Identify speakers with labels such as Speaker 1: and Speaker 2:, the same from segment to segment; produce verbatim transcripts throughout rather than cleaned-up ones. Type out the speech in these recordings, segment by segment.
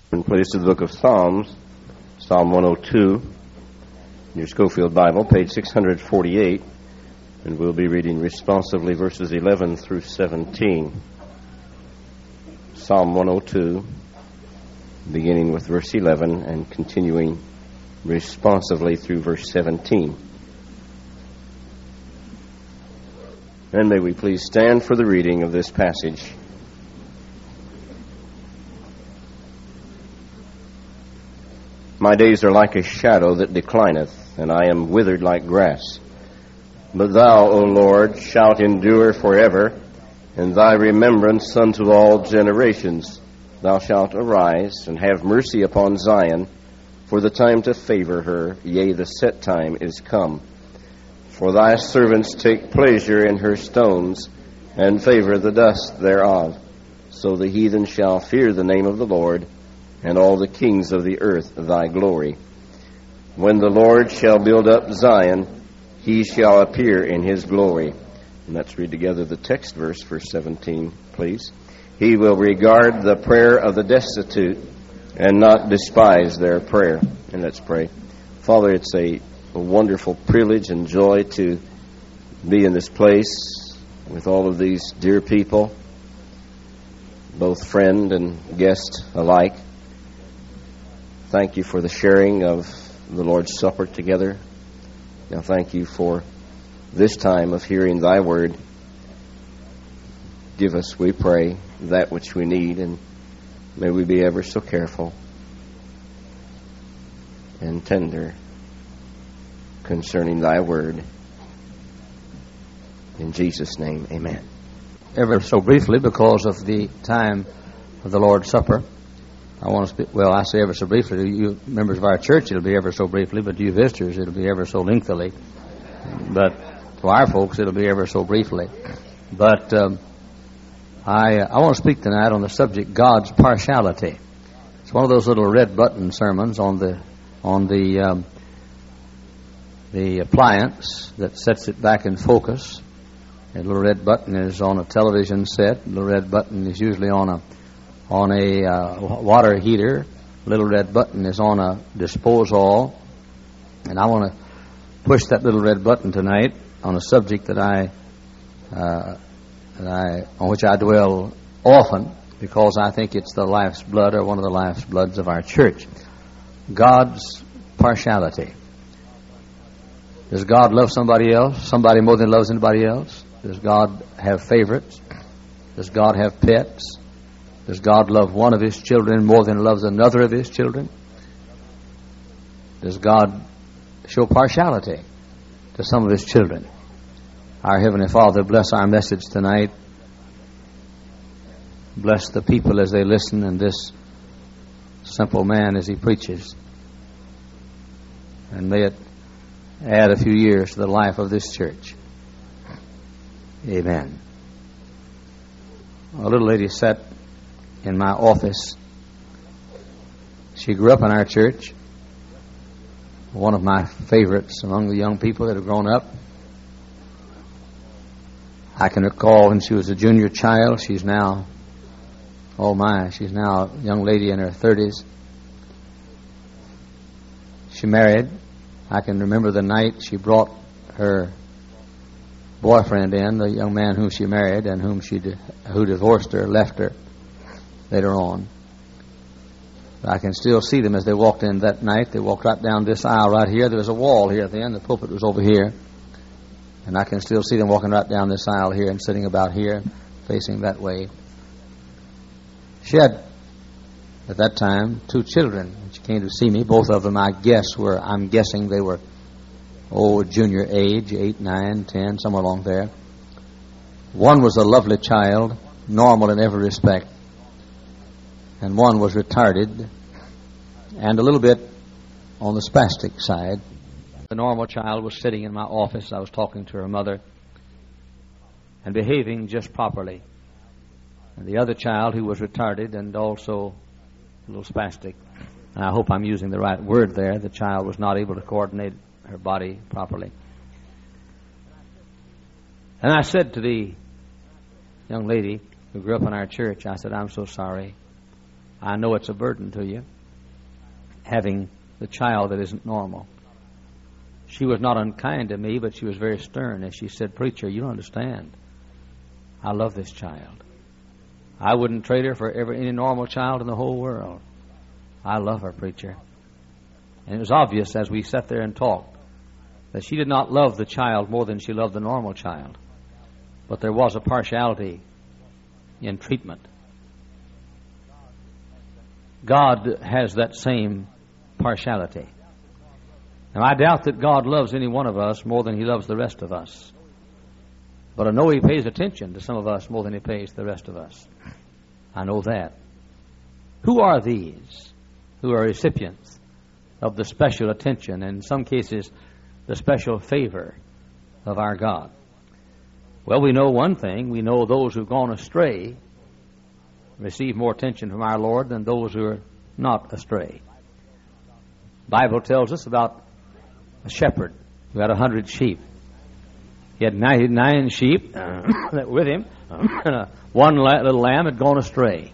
Speaker 1: And please to the book of Psalms, Psalm one oh two, in your Schofield Bible, page six hundred forty-eight, and we'll be reading responsively verses eleven through seventeen. Psalm one oh two, beginning with verse eleven and continuing responsively through verse seventeen. And may we please stand for the reading of this passage. My days are like a shadow that declineth, and I am withered like grass. But thou, O Lord, shalt endure forever, and thy remembrance unto all generations. Thou shalt arise, and have mercy upon Zion, for the time to favor her, yea, the set time is come. For thy servants take pleasure in her stones, and favor the dust thereof. So the heathen shall fear the name of the Lord, and all the kings of the earth thy glory. When the Lord shall build up Zion, he shall appear in his glory. And let's read together the text verse, verse seventeen, please. He will regard the prayer of the destitute and not despise their prayer. And let's pray. Father, it's a, a wonderful privilege and joy to be in this place with all of these dear people, both friend and guest alike. Thank you for the sharing of the Lord's Supper together. Now thank you for this time of hearing thy word. Give us, we pray, that which we need, and may we be ever so careful and tender concerning thy word. In Jesus' name, amen.
Speaker 2: Ever so briefly, because of the time of the Lord's Supper, I want to speak, well, I say ever so briefly. To you members of our church, it'll be ever so briefly, but to you visitors, it'll be ever so lengthily. But to our folks, it'll be ever so briefly. But um, I I want to speak tonight on the subject, God's partiality. It's one of those little red button sermons on the on the um, the appliance that sets it back in focus. A little red button is on a television set. A little red button is usually on a on a uh, water heater. Little red button is on a disposal. And I want to push that little red button tonight on a subject that I, uh, that I, on which I dwell often, because I think it's the life's blood, or one of the life's bloods of our church. God's partiality. Does God love somebody else? Somebody more than loves anybody else? Does God have favorites? Does God have pets? Does God love one of his children more than he loves another of his children? Does God show partiality to some of his children? Our Heavenly Father, bless our message tonight. Bless the people as they listen, and this simple man as he preaches. And may it add a few years to the life of this church. Amen. A little lady sat in my office. She grew up in our church. One of my favorites among the young people that have grown up. I can recall when she was a junior child. She's now, oh my, she's now a young lady in her thirties. She married. I can remember the night she brought her boyfriend in, the young man whom she married and whom she di- who divorced her, left her later on. I can still see them as they walked in that night. They walked right down this aisle right here. There was a wall here at the end. The pulpit was over here. And I can still see them walking right down this aisle here and sitting about here, facing that way. She had, at that time, two children. She came to see me. Both of them, I guess, were, I'm guessing they were, oh, junior age, eight, nine, ten, somewhere along there. One was a lovely child, normal in every respect. And one was retarded and a little bit on the spastic side. The normal child was sitting in my office. I was talking to her mother and behaving just properly. And the other child, who was retarded and also a little spastic, and I hope I'm using the right word there, the child was not able to coordinate her body properly. And I said to the young lady who grew up in our church, I said, I'm so sorry. I know it's a burden to you, having the child that isn't normal. She was not unkind to me, but she was very stern as she said, "Preacher, you don't understand. I love this child. I wouldn't trade her for every, any normal child in the whole world. I love her, preacher." And it was obvious as we sat there and talked that she did not love the child more than she loved the normal child. But there was a partiality in treatment. God has that same partiality. Now, I doubt that God loves any one of us more than He loves the rest of us. But I know He pays attention to some of us more than He pays the rest of us. I know that. Who are these who are recipients of the special attention, and in some cases, the special favor of our God? Well, we know one thing. We know those who've gone astray receive more attention from our Lord than those who are not astray. The Bible tells us about a shepherd who had a hundred sheep. He had ninety-nine sheep that were with him, and a, one la- little lamb had gone astray.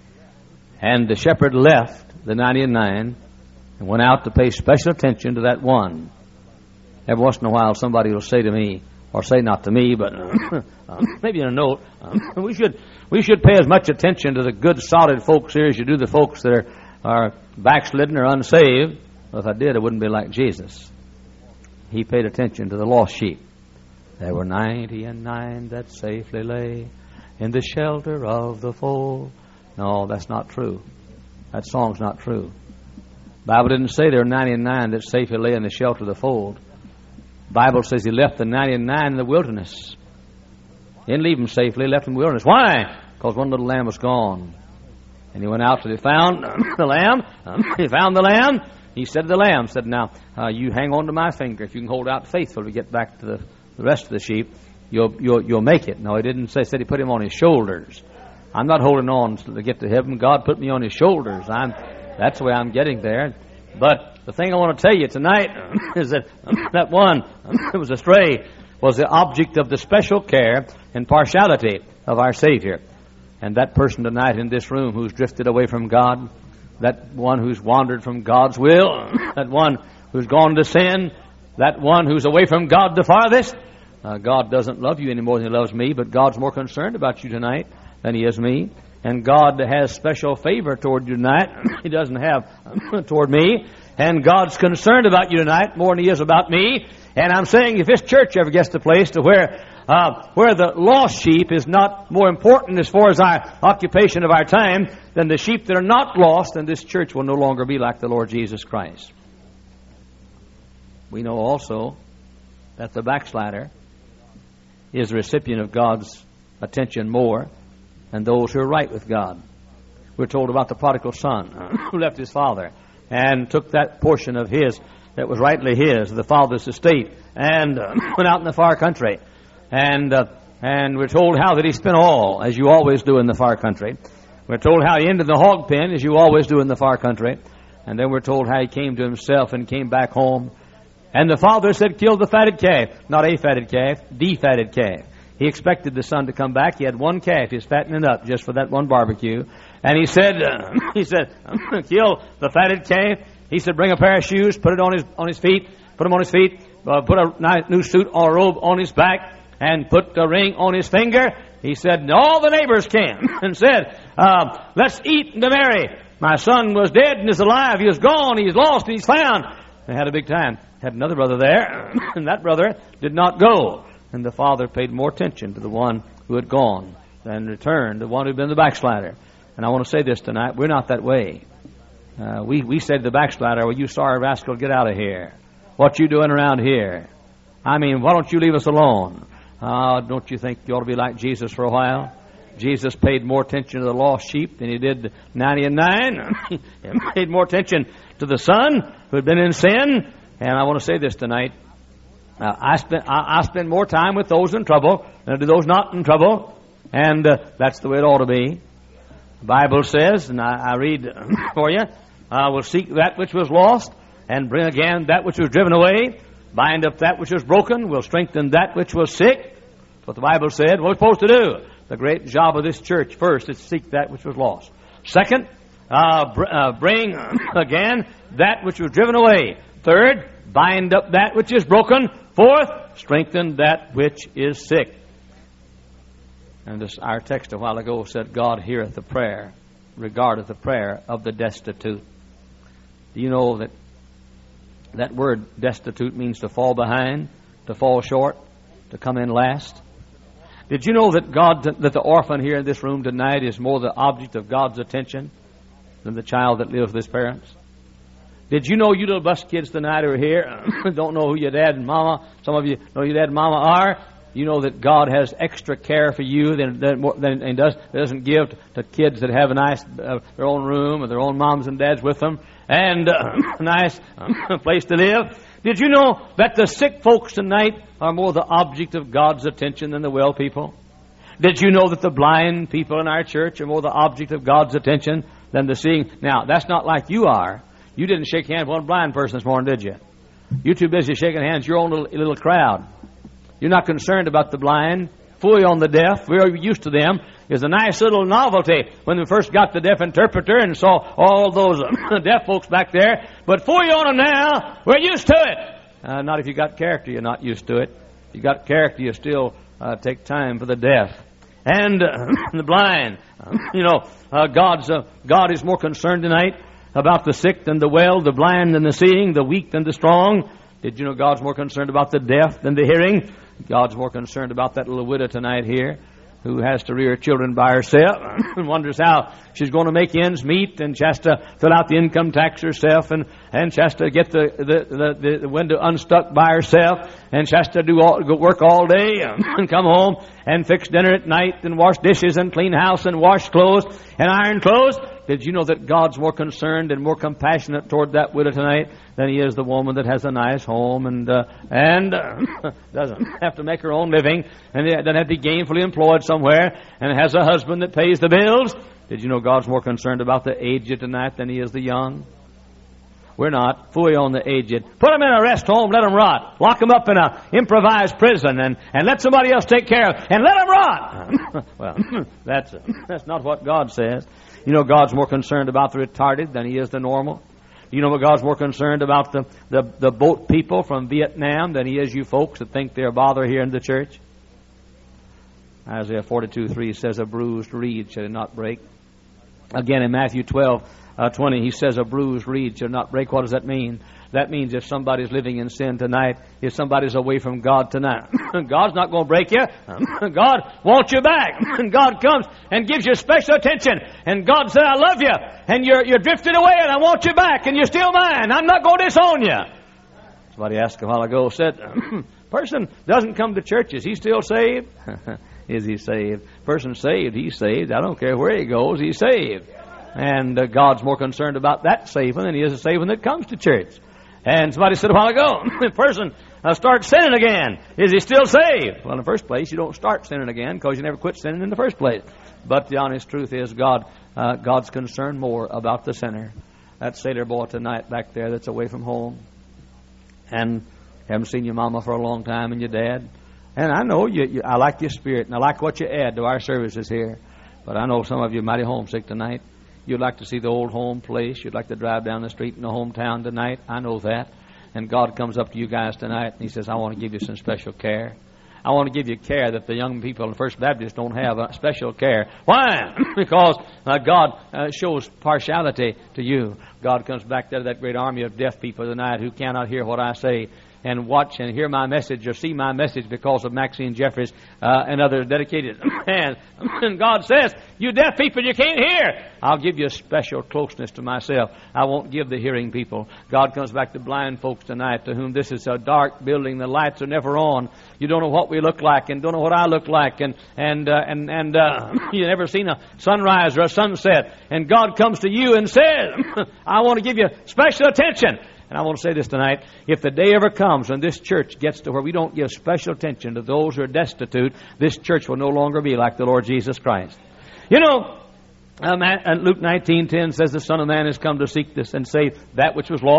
Speaker 2: And the shepherd left the ninety-nine and went out to pay special attention to that one. Every once in a while somebody will say to me, or say not to me, but uh, maybe in a note, uh, we should we should pay as much attention to the good, solid folks here as you do the folks that are, are backslidden or unsaved. Well, if I did, it wouldn't be like Jesus. He paid attention to the lost sheep. There were ninety and nine that safely lay in the shelter of the fold. No, that's not true. That song's not true. The Bible didn't say there were ninety and nine that safely lay in the shelter of the fold. The Bible says He left the ninety-nine in the wilderness. He didn't leave them safely. He left them in the wilderness. Why? Because one little lamb was gone. And He went out till He found the lamb. He found the lamb. He said to the lamb, said, "Now, uh, you hang on to my finger. If you can hold out faithful to get back to the, the rest of the sheep, you'll, you'll, you'll make it." No, He didn't say. He said He put him on His shoulders. I'm not holding on to get to heaven. God put me on His shoulders. I'm, that's the way I'm getting there. But the thing I want to tell you tonight is that that one that was astray was the object of the special care and partiality of our Savior. And that person tonight in this room who's drifted away from God, that one who's wandered from God's will, that one who's gone to sin, that one who's away from God the farthest, uh, God doesn't love you any more than He loves me, but God's more concerned about you tonight than He is me. And God has special favor toward you tonight. He doesn't have toward me. And God's concerned about you tonight more than He is about me. And I'm saying if this church ever gets to a place to where uh, where the lost sheep is not more important as far as our occupation of our time than the sheep that are not lost, then this church will no longer be like the Lord Jesus Christ. We know also that the backslider is the recipient of God's attention more than those who are right with God. We're told about the prodigal son who left his father and took that portion of his that was rightly his, the father's estate, and uh, went out in the far country. And uh, and we're told how that he spent all, as you always do in the far country. We're told how he ended the hog pen, as you always do in the far country. And then we're told how he came to himself and came back home. And the father said, "Kill the fatted calf." Not a fatted calf, the fatted calf. He expected the son to come back. He had one calf. He was fattening up just for that one barbecue. And he said, uh, he said, "Kill the fatted calf." He said, "Bring a pair of shoes, put it on his on his feet, put them on his feet, uh, put a nice new suit or a robe on his back, and put a ring on his finger." He said, and all the neighbors came and said, uh, "Let's eat and be merry. My son was dead and is alive. He was gone. He's lost and he's found." They had a big time. Had another brother there, and that brother did not go. And the father paid more attention to the one who had gone than returned, the one who had been the backslider. And I want to say this tonight, we're not that way. Uh, we, we said to the backslider, "Well, you sorry rascal, get out of here. What you doing around here? I mean, why don't you leave us alone?" Uh, don't you think you ought to be like Jesus for a while? Jesus paid more attention to the lost sheep than He did ninety and nine. He paid more attention to the son who had been in sin. And I want to say this tonight. Uh, I spend I, I spend more time with those in trouble than I do those not in trouble. And uh, that's the way it ought to be. The Bible says, and I, I read for you, "I will seek that which was lost, and bring again that which was driven away. Bind up that which was broken, will strengthen that which was sick." That's what the Bible said. What we're supposed to do. The great job of this church, first, is to seek that which was lost. Second, uh, br- uh, bring again that which was driven away. Third, bind up that which is broken. Fourth, strengthen that which is sick. And this, our text a while ago said, God heareth the prayer, regardeth the prayer of the destitute. Do you know that that word destitute means to fall behind, to fall short, to come in last? Did you know that God, that the orphan here in this room tonight is more the object of God's attention than the child that lives with his parents? Did you know you little bus kids tonight who are here don't know who your dad and mama, some of you know who your dad and mama are? You know that God has extra care for you than than, than and does doesn't give to kids that have a nice uh, their own room or their own moms and dads with them and uh, a nice uh, place to live. Did you know that the sick folks tonight are more the object of God's attention than the well people? Did you know that the blind people in our church are more the object of God's attention than the seeing? Now, that's not like you are. You didn't shake hands with one blind person this morning, did you? You're too busy shaking hands, your own little, little crowd. You're not concerned about the blind. Fully on the deaf, we're used to them. It's a nice little novelty when we first got the deaf interpreter and saw all those deaf folks back there. But fully on them now, we're used to it. Uh, not if you got character, you're not used to it. If you got character, you still uh, take time for the deaf and uh, the blind. Uh, you know, uh, God's uh, God is more concerned tonight about the sick than the well, the blind than the seeing, the weak than the strong. Did you know God's more concerned about the deaf than the hearing? God's more concerned about that little widow tonight here who has to rear children by herself and wonders how she's going to make ends meet, and she has to fill out the income tax herself, and, and she has to get the, the, the, the window unstuck by herself, and she has to do all, go work all day and come home and fix dinner at night and wash dishes and clean house and wash clothes and iron clothes. Did you know that God's more concerned and more compassionate toward that widow tonight than He is the woman that has a nice home and uh, and uh, doesn't have to make her own living and doesn't have to be gainfully employed somewhere and has a husband that pays the bills? Did you know God's more concerned about the aged tonight than He is the young? We're not. Fully on the aged. Put them in a rest home, let them rot. Lock them up in a improvised prison and, and let somebody else take care of them and let them rot. Well, that's that's not what God says. You know God's more concerned about the retarded than He is the normal. You know what God's more concerned about the, the, the boat people from Vietnam than He is you folks that think they're a bother here in the church? Isaiah forty-two three says, a bruised reed shall it not break. Again in Matthew twelve twenty, He says, a bruised reed shall not break. What does that mean? That means if somebody's living in sin tonight, if somebody's away from God tonight, God's not going to break you. God wants you back. God comes and gives you special attention. And God said, I love you. And you're, you're drifted away and I want you back. And you're still mine. I'm not going to disown you. Somebody asked a while ago, said, person doesn't come to church. Is he still saved? Is he saved? Person saved, he's saved. I don't care where he goes, he's saved. And uh, God's more concerned about that saving than He is a saving that comes to church. And somebody said a while ago, the person uh, starts sinning again. Is he still saved? Well, in the first place, you don't start sinning again because you never quit sinning in the first place. But the honest truth is God, uh, God's concerned more about the sinner. That sailor boy tonight back there that's away from home and haven't seen your mama for a long time and your dad. And I know you, you I like your spirit and I like what you add to our services here. But I know some of you are mighty homesick tonight. You'd like to see the old home place. You'd like to drive down the street in the hometown tonight. I know that. And God comes up to you guys tonight and He says, I want to give you some special care. I want to give you care that the young people in First Baptist don't have, a special care. Why? Because uh, God uh, shows partiality to you. God comes back there to that great army of deaf people tonight who cannot hear what I say and watch and hear my message or see my message because of Maxine Jeffries uh, and other dedicated hands. And God says, you deaf people, you can't hear. I'll give you a special closeness to myself. I won't give the hearing people. God comes back to blind folks tonight to whom this is a dark building. The lights are never on. You don't know what we look like and don't know what I look like. And and uh, and, and uh, you've never seen a sunrise or a sunset. And God comes to you and says, I want to give you special attention. And I want to say this tonight, if the day ever comes when this church gets to where we don't give special attention to those who are destitute, this church will no longer be like the Lord Jesus Christ. You know, um, Luke nineteen ten says the Son of Man has come to seek this and save that which was lost.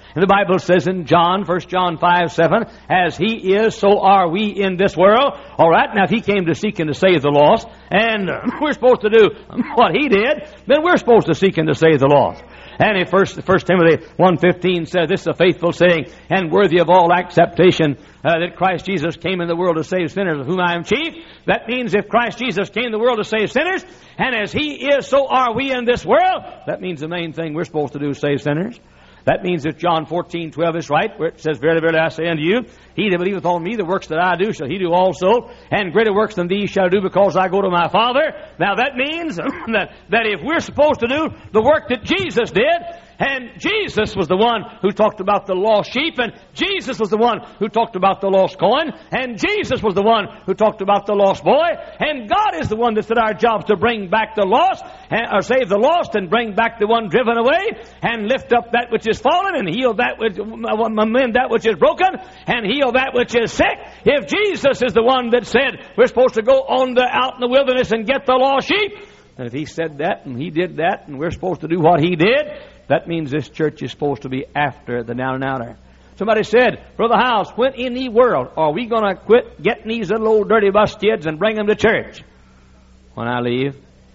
Speaker 2: And the Bible says in John, First John five seven, as He is, so are we in this world. All right, now if He came to seek and to save the lost, and we're supposed to do what He did, then we're supposed to seek and to save the lost. And in First, First Timothy one fifteen says, this is a faithful saying, and worthy of all acceptation, uh, that Christ Jesus came in the world to save sinners, of whom I am chief. That means if Christ Jesus came in the world to save sinners, and as He is, so are we in this world, that means the main thing we're supposed to do is save sinners. That means that John fourteen twelve is right, where it says, verily, verily, I say unto you, he that believeth on me, the works that I do, shall he do also, and greater works than these shall do, because I go to my Father. Now that means that, that if we're supposed to do the work that Jesus did, and Jesus was the one who talked about the lost sheep, and Jesus was the one who talked about the lost coin, and Jesus was the one who talked about the lost boy, and God is the one that said our job's to bring back the lost, and, or save the lost, and bring back the one driven away, and lift up that which is fallen, and heal that which, mend that which is broken, and heal that which is sick. If Jesus is the one that said we're supposed to go on the, out in the wilderness and get the lost sheep, and if He said that, and He did that, and we're supposed to do what He did, that means this church is supposed to be after the down and outer. Somebody said, Brother House, when in the world are we going to quit getting these little old dirty bus kids and bring them to church? When I leave.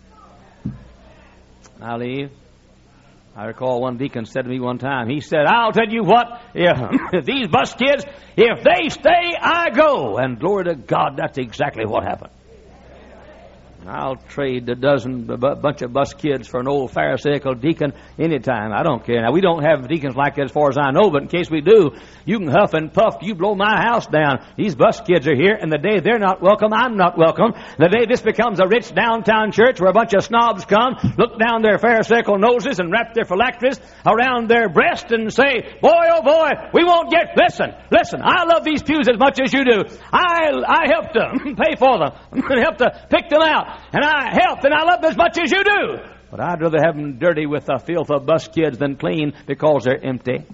Speaker 2: I leave. I recall one deacon said to me one time, he said, I'll tell you what, if these bus kids, if they stay, I go. And glory to God, that's exactly what happened. I'll trade a dozen, a bunch of bus kids for an old Pharisaical deacon anytime. I don't care. Now, we don't have deacons like that as far as I know, but in case we do, you can huff and puff. You blow my house down. These bus kids are here, and the day they're not welcome, I'm not welcome. The day this becomes a rich downtown church where a bunch of snobs come, look down their Pharisaical noses and wrap their phylacteries around their breast and say, boy, oh boy, we won't get, listen, listen, I love these pews as much as you do. I, I helped to pay for them, helped to pick them out. And I help, and I love them as much as you do. But I'd rather have them dirty with the filth of bus kids than clean because they're empty.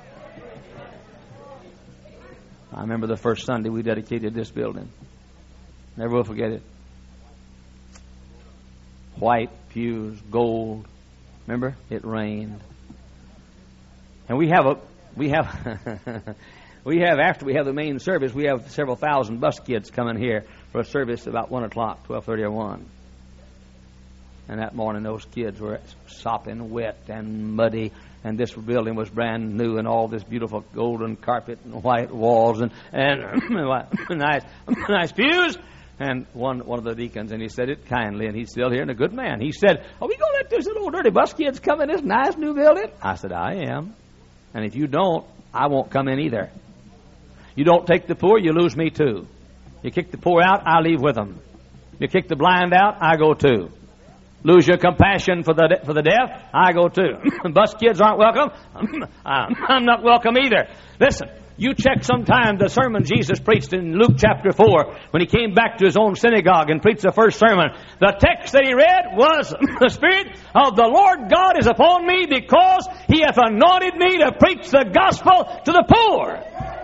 Speaker 2: I remember the first Sunday we dedicated this building. Never will forget it. White pews, gold. Remember? It rained. And we have a, we have... We have, after we have the main service, we have several thousand bus kids coming here for a service about one o'clock, twelve thirty or one. And that morning those kids were sopping wet and muddy, and this building was brand new, and all this beautiful golden carpet and white walls and, and nice, nice pews. And one, one of the deacons, and he said it kindly, and he's still here and a good man. He said, are we going to let those little dirty bus kids come in this nice new building? I said, I am. And if you don't, I won't come in either. You don't take the poor, you lose me too. You kick the poor out, I leave with them. You kick the blind out, I go too. Lose your compassion for the de- for the deaf, I go too. Bus kids aren't welcome, I'm not welcome either. Listen, you check sometime the sermon Jesus preached in Luke chapter four when He came back to His own synagogue and preached the first sermon. The text that He read was, the Spirit of the Lord God is upon me because He hath anointed me to preach the gospel to the poor.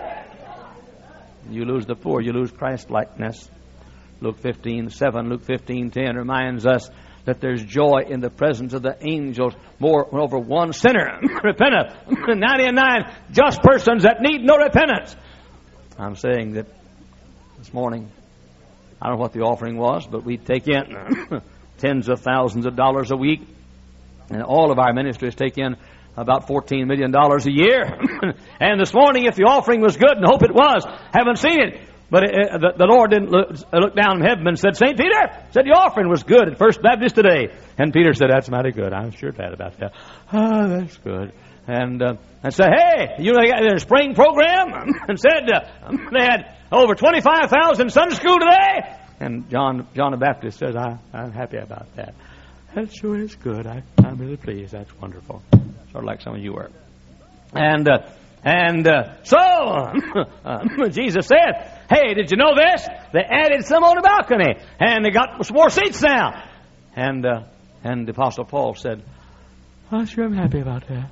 Speaker 2: You lose the poor, you lose Christ-likeness. Luke fifteen seven, Luke fifteen ten reminds us that there's joy in the presence of the angels more over one sinner repenteth, ninety-nine just persons that need no repentance. I'm saying that this morning, I don't know what the offering was, but we take in tens of thousands of dollars a week, and all of our ministries take in about fourteen million dollars a year. And this morning, if the offering was good, and I hope it was, haven't seen it, but it, it, the, the Lord didn't look, look down from heaven and said, Saint Peter, said the offering was good at First Baptist today. And Peter said, that's mighty good. I'm sure glad about that. Oh, that's good. And uh, and said, hey, you know, they got their spring program, and said uh, they had over twenty-five thousand Sunday school today. And John John the Baptist says, I, I'm happy about that. That sure is good. I, I'm really pleased. That's wonderful. Sort of like some of you were. And uh, and uh, so uh, Jesus said, hey, did you know this? They added some on the balcony, and they got some more seats now. And uh, and the Apostle Paul said, oh, sure, I'm happy about that.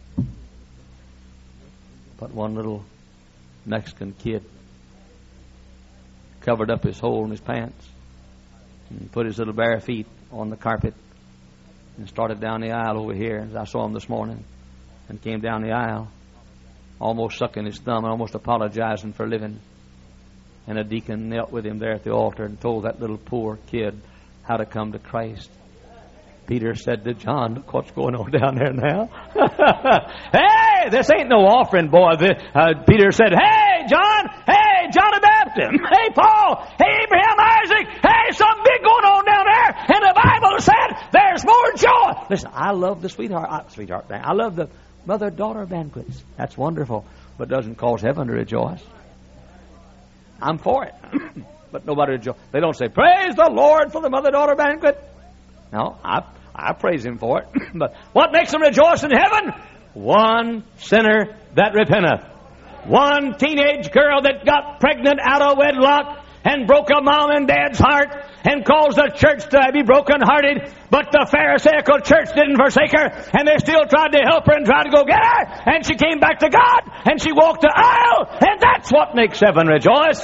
Speaker 2: But one little Mexican kid covered up his hole in his pants and put his little bare feet on the carpet and started down the aisle over here, as I saw him this morning, and came down the aisle. almost sucking his thumb and almost apologizing for living. And a deacon knelt with him there at the altar and told that little poor kid how to come to Christ. Peter said to John, look what's going on down there now. Hey, this ain't no offering, boy. The, uh, Peter said, hey, John, hey, John the Baptist, hey, Paul, hey, Abraham, Isaac, hey, something big going on down there. And the Bible said there's more joy. Listen, I love the sweetheart, uh, sweetheart thing. I love the mother-daughter banquets. That's wonderful, but it doesn't cause heaven to rejoice. I'm for it. But nobody rejoices. They don't say, praise the Lord for the mother-daughter banquet. No, I I praise Him for it. But what makes them rejoice in heaven? One sinner that repenteth. One teenage girl that got pregnant out of wedlock and broke a mom and dad's heart and caused the church to be broken-hearted. But the Pharisaical church didn't forsake her, and they still tried to help her and tried to go get her. And she came back to God, and she walked the aisle, and that's what makes heaven rejoice.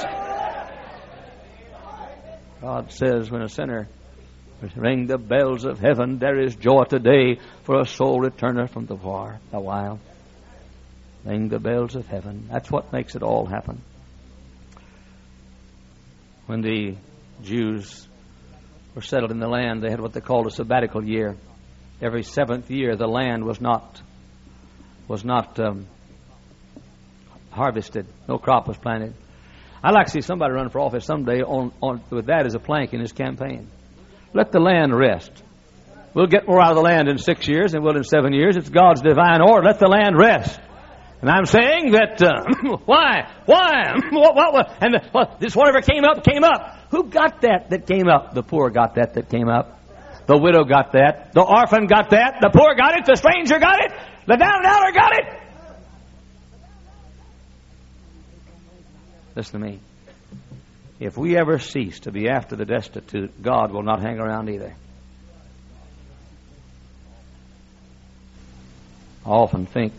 Speaker 2: God says when a sinner ring the bells of heaven, there is joy today for a soul returneth from the war, the wild. Ring the bells of heaven. That's what makes it all happen. When the Jews were settled in the land, they had what they called a sabbatical year. Every seventh year, the land was not was not um, harvested. No crop was planted. I'd like to see somebody run for office someday on, on with that as a plank in his campaign. Let the land rest. We'll get more out of the land in six years than we'll in seven years. It's God's divine order. Let the land rest. And I'm saying that, uh, why? Why? What, what, what? And the, well, this whatever came up, came up. Who got that that came up? The poor got that that came up. The widow got that. The orphan got that. The poor got it. The stranger got it. The down and outer got it. Listen to me. If we ever cease to be after the destitute, God will not hang around either. I often think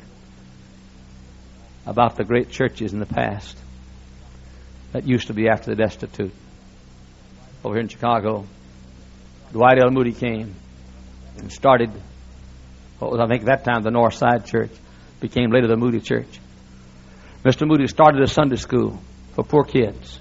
Speaker 2: about the great churches in the past that used to be after the destitute. Over here in Chicago, Dwight L. Moody came and started what was, I think, at that time the North Side Church, became later the Moody Church. Mister Moody started a Sunday school for poor kids.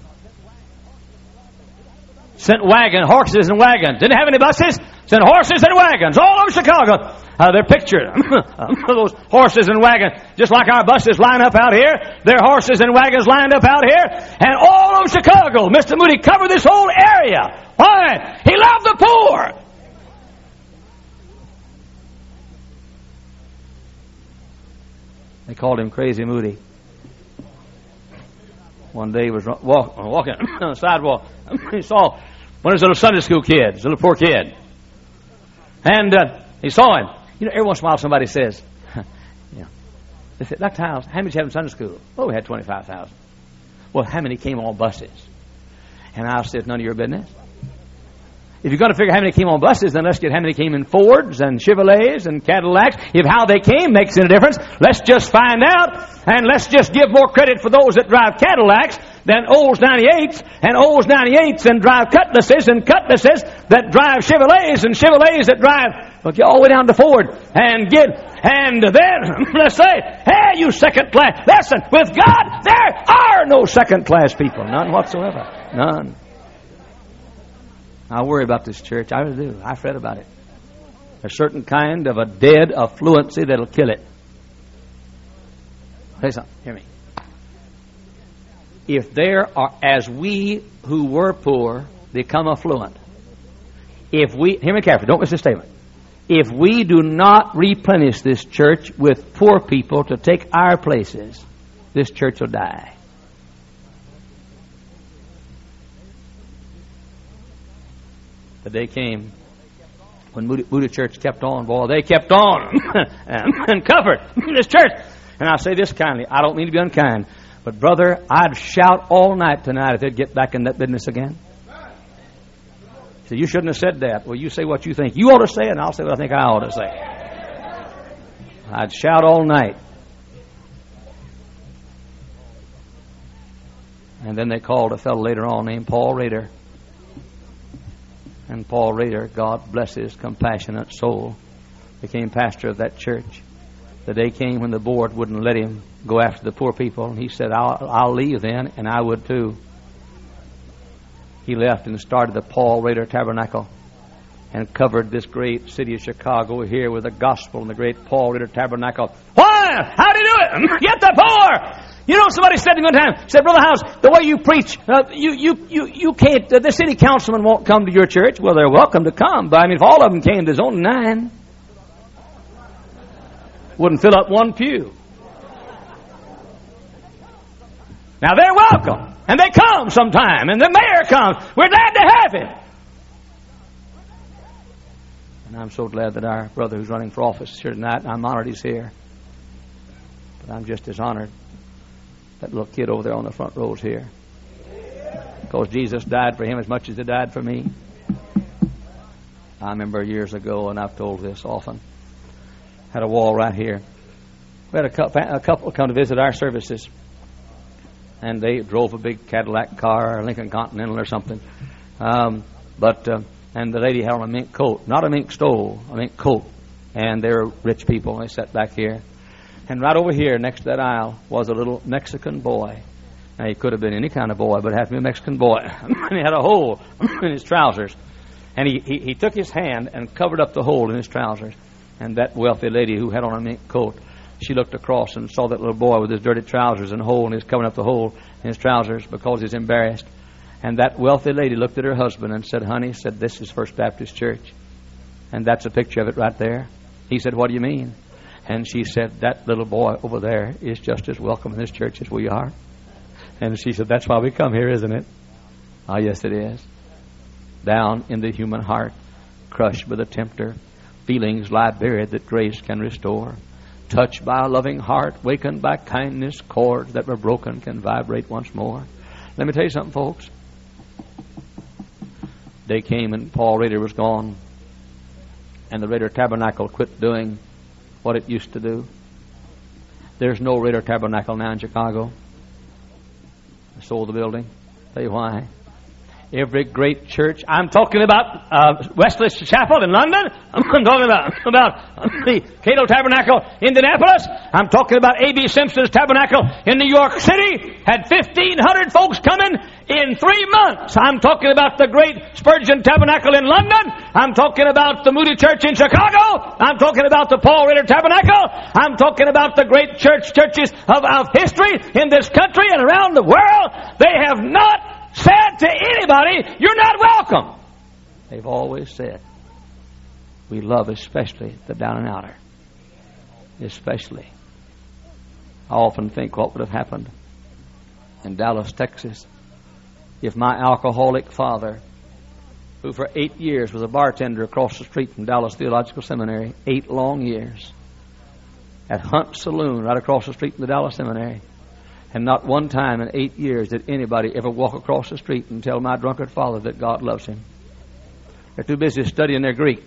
Speaker 2: Sent wagon, horses and wagons. Didn't have any buses. Sent horses and wagons all over Chicago. Uh, they're pictured. Those horses and wagons, just like our buses line up out here. Their horses and wagons lined up out here. And all over Chicago, Mister Moody covered this whole area. Why? He loved the poor. They called him Crazy Moody. One day he was walk, walking on the sidewalk. He saw one of his little Sunday school kids, a little poor kid. And uh, he saw him. You know, every once in a while somebody says, you know, they said, Doctor Hiles, how many did you have in Sunday school? Oh, we had twenty-five thousand. Well, how many came on buses? And I said, none of your business. If you're going to figure how many came on buses, then let's get how many came in Fords and Chevrolets and Cadillacs. If how they came makes any difference, let's just find out, and let's just give more credit for those that drive Cadillacs than Olds ninety-eights, and Olds ninety-eights and drive Cutlasses, and Cutlasses that drive Chevrolets, and Chevrolets that drive, well, get all the way down to Ford, and get, and then, let's say, hey, you second class, listen, with God, there are no second class people, none whatsoever, none. I worry about this church. I really do. I fret about it. There's a certain kind of a dead affluency that'll kill it. Say something. Hear me. If there are, as we who were poor become affluent, if we, hear me carefully, don't miss this statement. If we do not replenish this church with poor people to take our places, this church will die. The day came when Moody, Moody Church kept on, boy, they kept on and, and covered this church. And I say this kindly, I don't mean to be unkind, but brother, I'd shout all night tonight if they'd get back in that business again. So you shouldn't have said that. Well, you say what you think you ought to say, and I'll say what I think I ought to say. I'd shout all night. And then they called a fellow later on named Paul Rader. And Paul Rader, God bless his compassionate soul, became pastor of that church. the day came when the board wouldn't let him go after the poor people, and he said, I'll, I'll leave then, and I would too. He left and started the Paul Rader Tabernacle and covered this great city of Chicago here with the gospel and the great Paul Rader Tabernacle. Why? How do you do it? Get the poor! You know, somebody said to me one time, said, Brother House, the way you preach, uh, you, you, you, you can't, uh, the city councilman won't come to your church. Well, they're welcome to come, but I mean, if all of them came, there's only nine. Wouldn't fill up one pew. Now, they're welcome, and they come sometime, and the mayor comes. We're glad to have him. And I'm so glad that our brother who's running for office here tonight, I'm honored he's here. But I'm just as honored that little kid over there on the front row is here. Because Jesus died for him as much as he died for me. I remember years ago, and I've told this often, had a wall right here. We had a couple, a couple come to visit our services. And they drove a big Cadillac car, or Lincoln Continental or something. Um, but, uh, and the lady had on a mink coat. Not a mink stole, a mink coat. And they were rich people, and they sat back here. And right over here, next to that aisle, was a little Mexican boy. Now, he could have been any kind of boy, but it had to be a Mexican boy. And he had a hole in his trousers. And he, he, he took his hand and covered up the hole in his trousers. And that wealthy lady who had on a mink coat, she looked across and saw that little boy with his dirty trousers and hole, and he's covering up the hole in his trousers because he's embarrassed. And that wealthy lady looked at her husband and said, honey, said, this is First Baptist Church. And that's a picture of it right there. He said, what do you mean? And she said, that little boy over there is just as welcome in this church as we are. And she said, that's why we come here, isn't it? Ah, yes, it is. Down in the human heart, crushed by the tempter, feelings lie buried that grace can restore. Touched by a loving heart, wakened by kindness, chords that were broken can vibrate once more. Let me tell you something, folks. Day came and Paul Rader was gone, and the Rader Tabernacle quit doing what it used to do. There's no Rader Tabernacle now in Chicago. I sold the building. Tell you why. Every great church. I'm talking about uh, Wesley Chapel in London. I'm talking about, about the Cato Tabernacle in Indianapolis. I'm talking about A B Simpson's Tabernacle in New York City. Had fifteen hundred folks coming in three months. I'm talking about the great Spurgeon Tabernacle in London. I'm talking about the Moody Church in Chicago. I'm talking about the Paul Rader Tabernacle. I'm talking about the great church churches of, of history in this country and around the world. They have not said to anybody, you're not welcome. They've always said, we love especially the down and outer. Especially. I often think what would have happened in Dallas, Texas, if my alcoholic father, who for eight years was a bartender across the street from Dallas Theological Seminary, eight long years, at Hunt Saloon right across the street from the Dallas Seminary, and not one time in eight years did anybody ever walk across the street and tell my drunkard father that God loves him. They're too busy studying their Greek.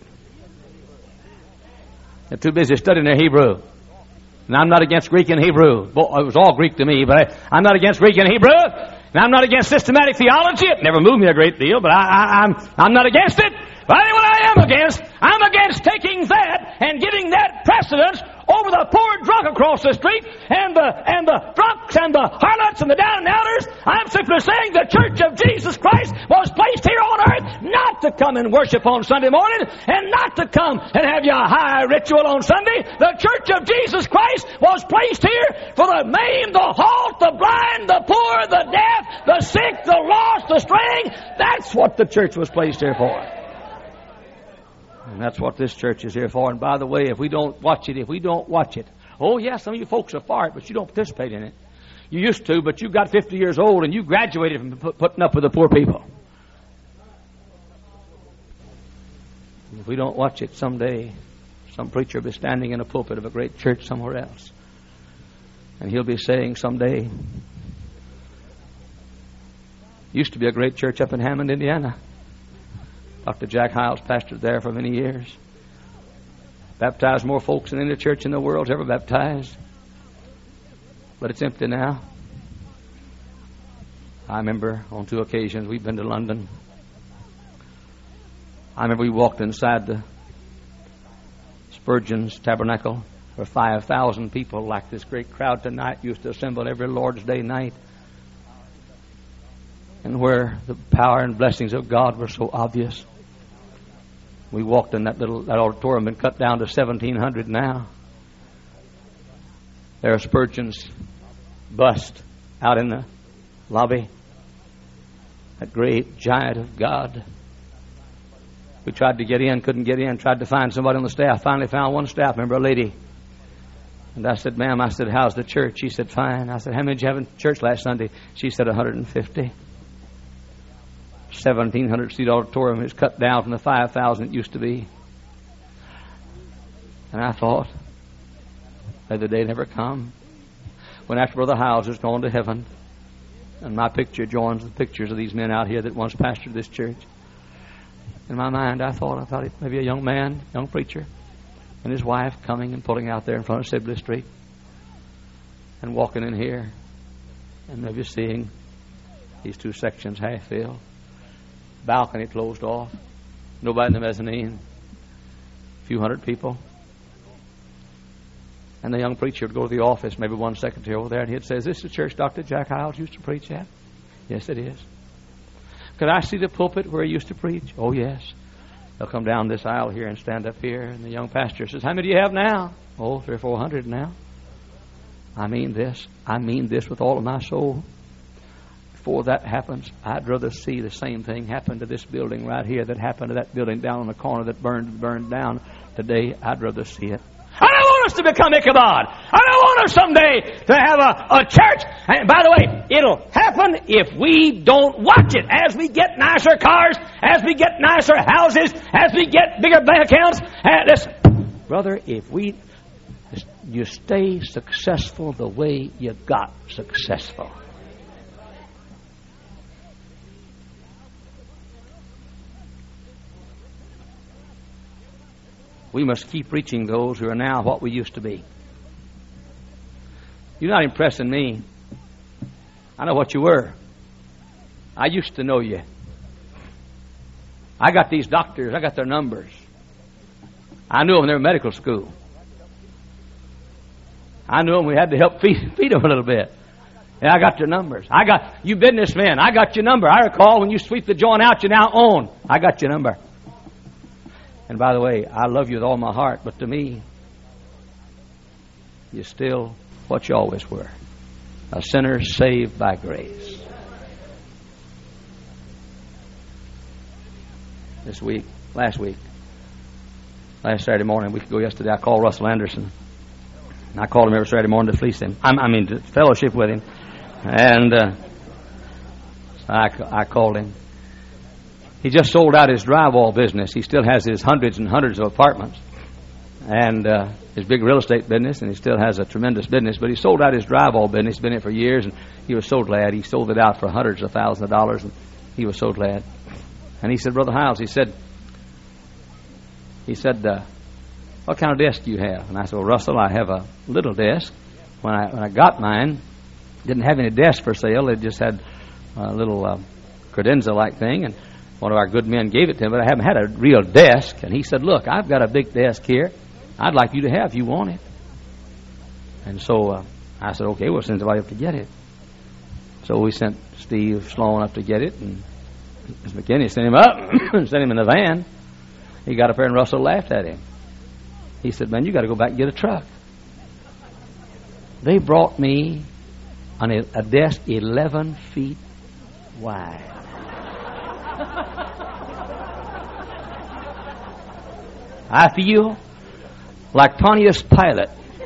Speaker 2: They're too busy studying their Hebrew. And I'm not against Greek and Hebrew. It was all Greek to me, but I, I'm not against Greek and Hebrew. And I'm not against systematic theology. It never moved me a great deal, but I, I, I'm, I'm not against it. But I tell you what I am against. I'm against taking that and giving that precedence over the poor drunk across the street and the and the drunks and the harlots and the down and outers. I'm simply saying the Church of Jesus Christ was placed here on earth not to come and worship on Sunday morning and not to come and have your high ritual on Sunday. The Church of Jesus Christ was placed here for the maimed, the halt, the blind, the poor, the deaf, the sick, the lost, the straying. That's what the church was placed here for. And that's what this church is here for. And by the way, if we don't watch it, if we don't watch it, oh, yeah, some of you folks are for it, but you don't participate in it. You used to, but you got fifty years old and you graduated from putting up with the poor people. And if we don't watch it, someday some preacher will be standing in a pulpit of a great church somewhere else. And he'll be saying someday, used to be a great church up in Hammond, Indiana. Doctor Jack Hiles pastored there for many years. Baptized more folks than any church in the world's ever baptized. But it's empty now. I remember on two occasions we've been to London. I remember we walked inside the Spurgeon's Tabernacle, where five thousand people, like this great crowd tonight, used to assemble every Lord's Day night, and where the power and blessings of God were so obvious. We walked in that little that auditorium and cut down to seventeen hundred now. There are Spurgeon's bust out in the lobby. That great giant of God. We tried to get in, couldn't get in, tried to find somebody on the staff. Finally found one staff member, a lady. And I said, ma'am, I said, how's the church? She said, fine. I said, how many did you have in church last Sunday? She said, one hundred fifty. seventeen hundred seat auditorium is cut down from the five thousand it used to be. And I thought, may the day never come when after Brother Howes has gone to heaven and my picture joins the pictures of these men out here that once pastored this church. In my mind, I thought, I thought it maybe a young man, young preacher, and his wife coming and pulling out there in front of Sibley Street and walking in here and maybe seeing these two sections half filled. Balcony closed off. Nobody in the mezzanine. A few hundred people. And the young preacher would go to the office, maybe one secretary over there, and he'd say, is this the church Doctor Jack Howes used to preach at? Yes, it is. Could I see the pulpit where he used to preach? Oh, yes. They'll come down this aisle here and stand up here, and the young pastor says, how many do you have now? Oh, three or four hundred now. I mean this. I mean this with all of my soul. Before that happens, I'd rather see the same thing happen to this building right here that happened to that building down on the corner that burned burned down today. I'd rather see it. I don't want us to become Ichabod. I don't want us someday to have a, a church. And by the way, it'll happen if we don't watch it. As we get nicer cars, as we get nicer houses, as we get bigger bank accounts. Uh, listen, brother, if we you stay successful the way you got successful. We must keep reaching those who are now what we used to be. You're not impressing me. I know what you were. I used to know you. I got these doctors. I got their numbers. I knew them when they were in medical school. I knew them. We had to help feed, feed them a little bit. And I got your numbers. I got you businessmen. I got your number. I recall when you sweep the joint out, you now own. I got your number. And by the way, I love you with all my heart, but to me, you're still what you always were. A sinner saved by grace. This week, last week, last Saturday morning, a week ago yesterday, I called Russell Anderson. I called him every Saturday morning to fleece him. I, I mean, to fellowship with him. And uh, I, I called him. He just sold out his drywall business. He still has his hundreds and hundreds of apartments and uh, his big real estate business, and he still has a tremendous business. But he sold out his drywall business. He's been in it for years, and he was so glad. He sold it out for hundreds of thousands of dollars, and he was so glad. And he said, Brother Howes, he said, he said, uh, what kind of desk do you have? And I said, well, Russell, I have a little desk. When I when I got mine, didn't have any desk for sale. It just had a little uh, credenza-like thing, and one of our good men gave it to him, but I haven't had a real desk. And he said, look, I've got a big desk here. I'd like you to have if you want it. And so uh, I said, okay, we'll send somebody up to get it. So we sent Steve Sloan up to get it, and Miss McKinney sent him up and sent him in the van. He got up there, and Russell laughed at him. He said, man, you got to go back and get a truck. They brought me on a, a desk eleven feet wide. I feel like Pontius Pilate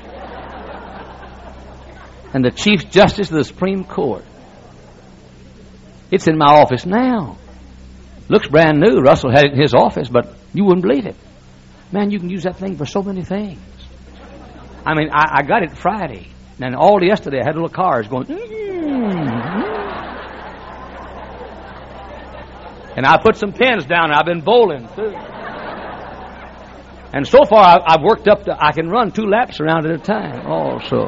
Speaker 2: and the Chief Justice of the Supreme Court. It's in my office now. Looks brand new. Russell had it in his office, but you wouldn't believe it. Man, you can use that thing for so many things. I mean, I, I got it Friday, and all yesterday I had little cars going, mm-hmm. And I put some pins down, and I've been bowling, too. And so far, I've, I've worked up to, I can run two laps around at a time, also.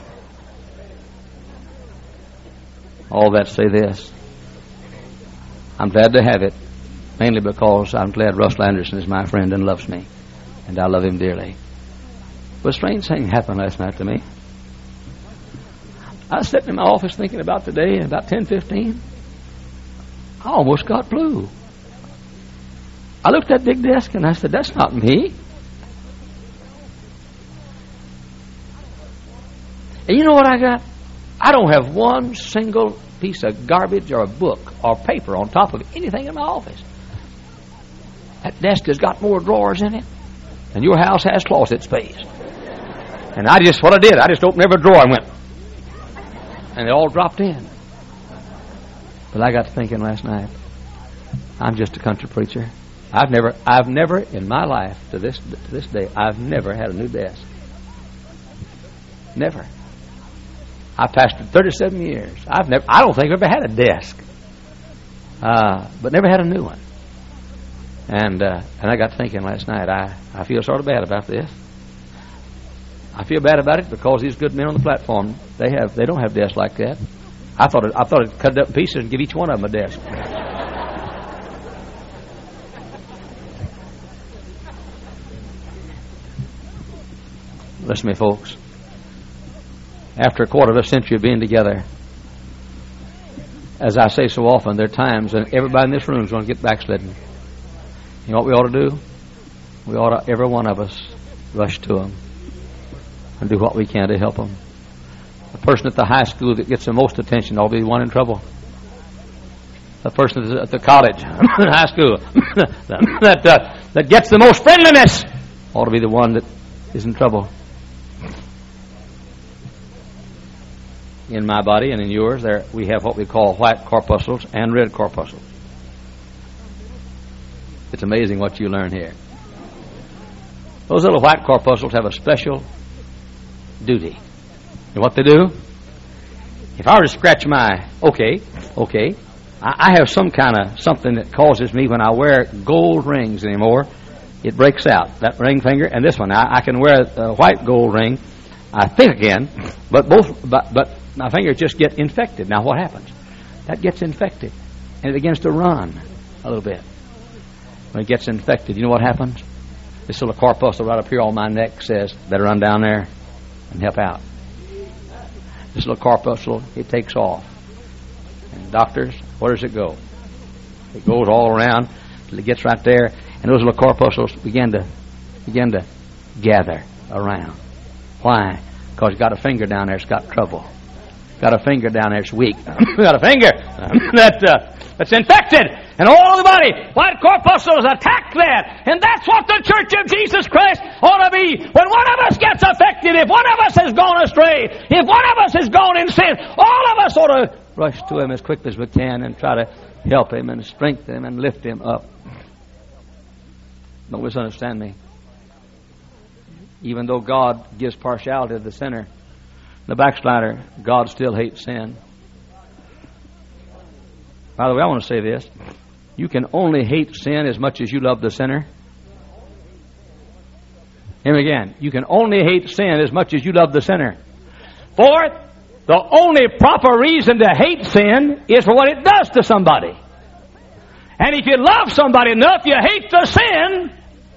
Speaker 2: All that to say this. I'm glad to have it, mainly because I'm glad Russell Anderson is my friend and loves me, and I love him dearly. But a strange thing happened last night to me. I was sitting in my office thinking about the day, and about ten fifteen, I almost got blue. I looked at that big desk and I said, that's not me. And you know what I got? I don't have one single piece of garbage or a book or paper on top of anything in my office. That desk has got more drawers in it than your house has closet space. And I just, what I did, I just opened every drawer and went, and they all dropped in. But I got to thinking last night, I'm just a country preacher. I've never, I've never in my life to this to this day, I've never had a new desk. Never. I pastored thirty-seven years. I've never, I don't think I've ever had a desk, uh, but never had a new one. And uh, and I got thinking last night, I, I feel sort of bad about this. I feel bad about it because these good men on the platform, they have they don't have desks like that. I thought it, I thought I'd cut it up in pieces and give each one of them a desk. Listen to me, folks. After a quarter of a century of being together, as I say so often, there are times when everybody in this room is going to get backslidden. You know what we ought to do? We ought to, every one of us, rush to them and do what we can to help them. The person at the high school that gets the most attention ought to be the one in trouble. The person at the college, high school, that uh, that gets the most friendliness ought to be the one that is in trouble. In my body and in yours, there we have what we call white corpuscles and red corpuscles. It's amazing what you learn here. Those little white corpuscles have a special duty. And what they do? If I were to scratch my, okay, okay, I, I have some kind of something that causes me when I wear gold rings anymore, it breaks out. That ring finger and this one. I, I can wear a white gold ring, I think again, but both, but, but my fingers just get infected. Now what happens? That gets infected, and it begins to run a little bit. When it gets infected, you know what happens? This little corpuscle right up here on my neck says, better run down there and help out. This little corpuscle, it takes off. And doctors, where does it go? It goes all around till it gets right there, and those little corpuscles begin to begin to gather around. Why? Because it's got a finger down there, it's got trouble. Got a finger down there, it's weak. Got a finger that uh, that's infected, and all the body, white corpuscles attack that, and that's what the Church of Jesus Christ ought to be. When one of us gets affected, if one of us has gone astray, if one of us has gone in sin, all of us ought to rush to him as quickly as we can and try to help him and strengthen him and lift him up. Don't misunderstand me. Even though God gives partiality to the sinner, the backslider, God still hates sin. By the way, I want to say this. You can only hate sin as much as you love the sinner. Hear me again. You can only hate sin as much as you love the sinner. Fourth, the only proper reason to hate sin is for what it does to somebody. And if you love somebody enough, you hate the sin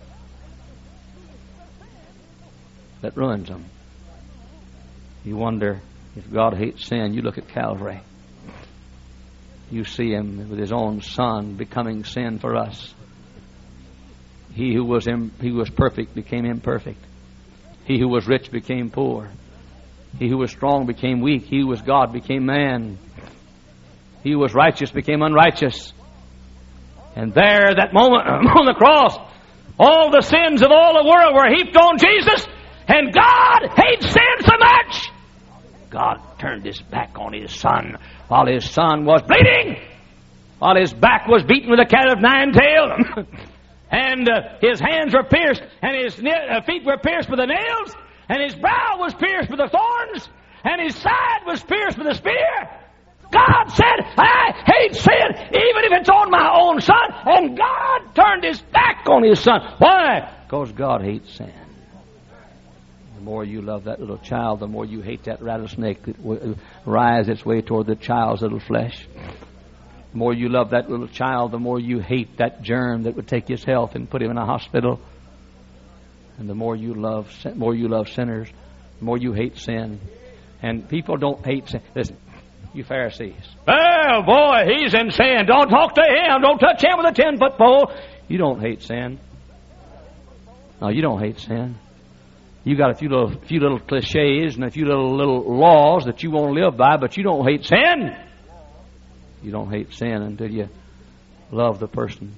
Speaker 2: that ruins them. You wonder if God hates sin. You look at Calvary. You see him with his own Son becoming sin for us. He who was im- he who was perfect became imperfect. He who was rich became poor. He who was strong became weak. He who was God became man. He who was righteous became unrighteous. And there, that moment on the cross, all the sins of all the world were heaped on Jesus. And God hates sin so much, God turned his back on his Son while his Son was bleeding, while his back was beaten with a cat of nine tails, and uh, his hands were pierced, and his na- uh, feet were pierced with the nails, and his brow was pierced with the thorns, and his side was pierced with a spear. God said, I hate sin, even if it's on my own Son. And God turned his back on his Son. Why? Because God hates sin. The more you love that little child, the more you hate that rattlesnake that w- rise its way toward the child's little flesh. The more you love that little child, the more you hate that germ that would take his health and put him in a hospital. And the more you love, sin- more you love sinners, the more you hate sin. And people don't hate sin. Listen, you Pharisees. Well, boy, he's in sin. Don't talk to him. Don't touch him with a ten-foot pole. You don't hate sin. No, you don't hate sin. You got a few little, few little cliches and a few little little laws that you want to live by, but you don't hate sin. You don't hate sin until you love the person.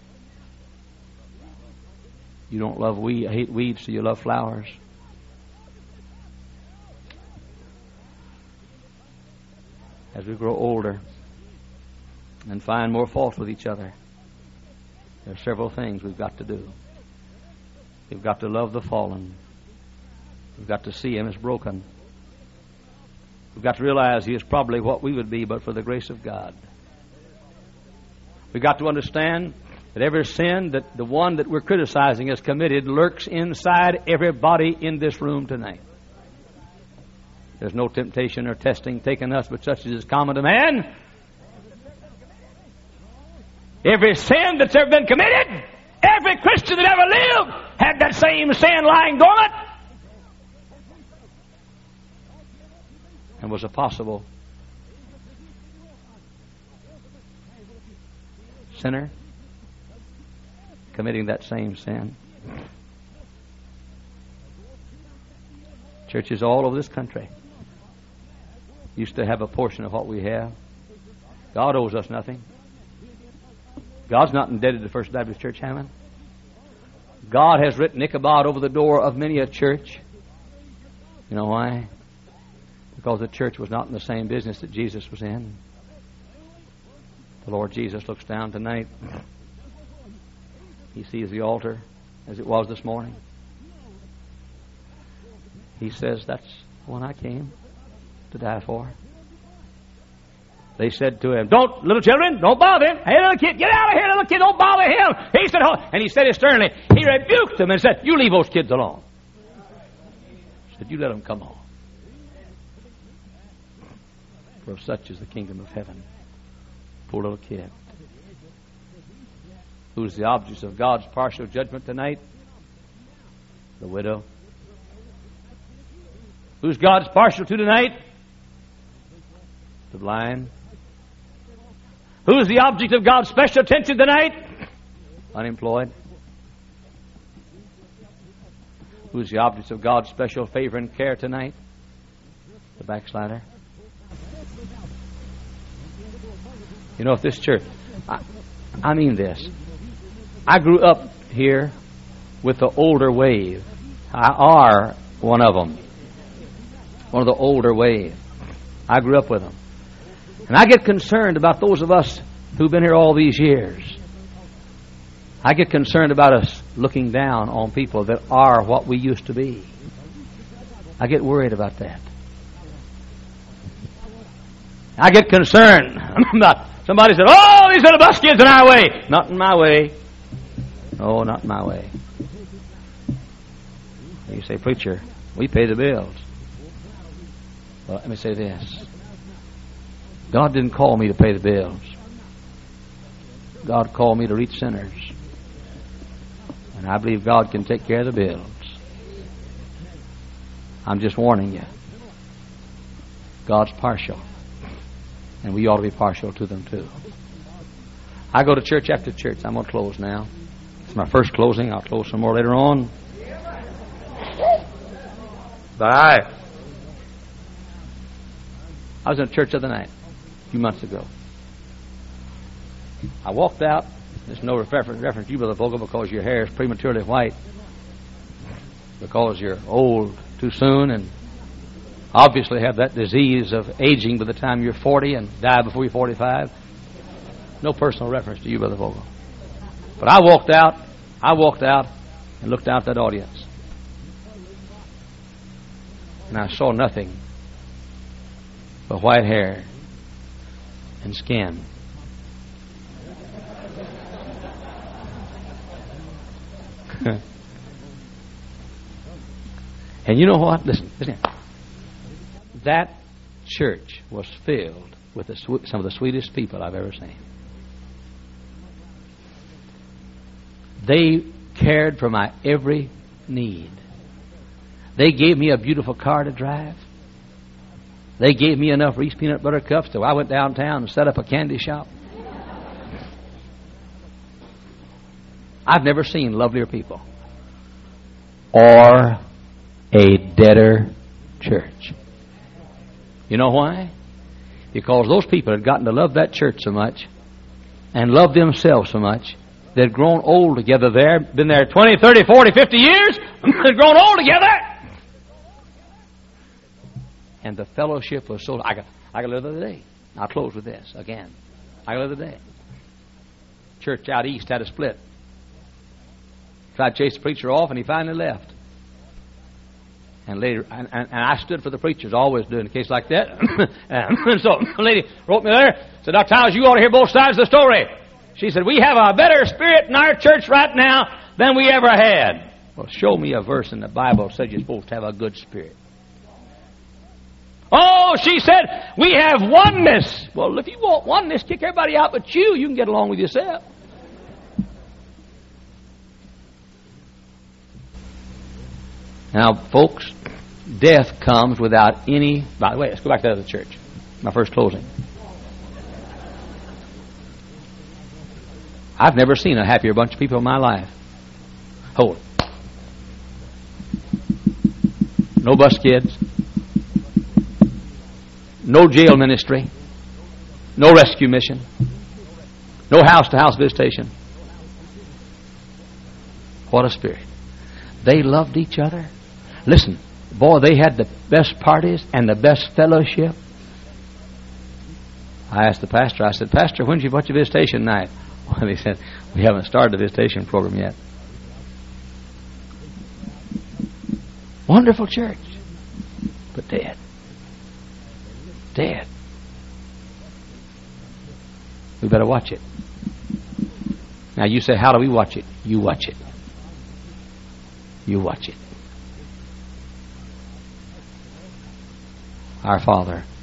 Speaker 2: You don't love weed, hate weeds, so you love flowers. As we grow older and find more fault with each other, there are several things we've got to do. We've got to love the fallen. We've got to see him as broken. We've got to realize he is probably what we would be but for the grace of God. We've got to understand that every sin that the one that we're criticizing has committed lurks inside everybody in this room tonight. There's no temptation or testing taken us, but such as is common to man. Every sin that's ever been committed, every Christian that ever lived had that same sin lying dormant. And was a possible sinner committing that same sin. Churches all over this country used to have a portion of what we have. God owes us nothing. God's not indebted to First Baptist Church Hammond. God has written Ichabod over the door of many a church. You know why? Because the church was not in the same business that Jesus was in. The Lord Jesus looks down tonight. He sees the altar as it was this morning. He says, that's the one I came to die for. They said to him, don't, little children, don't bother him. Hey, little kid, get out of here, little kid, don't bother him. He said, oh, and he said it sternly. He rebuked them and said, you leave those kids alone. He said, you let them come on. For such is the kingdom of heaven. Poor little kid. Who's the object of God's partial judgment tonight? The widow. Who's God's partial to tonight? The blind. Who's the object of God's special attention tonight? Unemployed. Who's the object of God's special favor and care tonight? The backslider. You know, if this church, I, I mean this. I grew up here with the older wave. I are one of them. One of the older wave. I grew up with them. And I get concerned about those of us who've been here all these years. I get concerned about us looking down on people that are what we used to be. I get worried about that. I get concerned about somebody said, oh, these are the bus kids in our way. Not in my way. Oh, not in my way. You say, preacher, we pay the bills. Well, let me say this. God didn't call me to pay the bills. God called me to reach sinners. And I believe God can take care of the bills. I'm just warning you. God's partial. And we ought to be partial to them too. I go to church after church. I'm going to close now. It's my first closing. I'll close some more later on. But I, I was in a church the other night, a few months ago. I walked out. There's no reference, reference to you, Brother Vogel, because your hair is prematurely white. Because you're old too soon and obviously have that disease of aging by the time you're forty and die before you're forty-five. No personal reference to you, Brother Vogel. But I walked out, I walked out and looked out that audience. And I saw nothing but white hair and skin. And you know what? Listen, listen. That church was filled with the sw- some of the sweetest people I've ever seen. They cared for my every need. They gave me a beautiful car to drive. They gave me enough Reese peanut butter cups so I went downtown and set up a candy shop. I've never seen lovelier people or a deader church. You know why? Because those people had gotten to love that church so much and love themselves so much, they'd grown old together there, been there twenty, thirty, forty, fifty years, they'd grown old together. And the fellowship was so... I got, I got another day. I'll close with this again. I got another day. Church out east had a split. Tried to chase the preacher off, and he finally left. And later, and, and, and I stood for the preachers, always do in a case like that. And so the lady wrote me there, said, Doctor Howes, you ought to hear both sides of the story. She said, we have a better spirit in our church right now than we ever had. Well, show me a verse in the Bible that says you're supposed to have a good spirit. Oh, she said, we have oneness. Well, if you want oneness, kick everybody out but you. You can get along with yourself. Now, folks, death comes without any... By the way, let's go back to the other church. My first closing. I've never seen a happier bunch of people in my life. Hold it. No bus kids. No jail ministry. No rescue mission. No house-to-house visitation. What a spirit. They loved each other. Listen, boy, they had the best parties and the best fellowship. I asked the pastor, I said, Pastor, when's your, what's your visitation night? Well, he said, we haven't started the visitation program yet. Wonderful church, but dead. Dead. We better watch it. Now you say, how do we watch it? You watch it. You watch it. Our Father,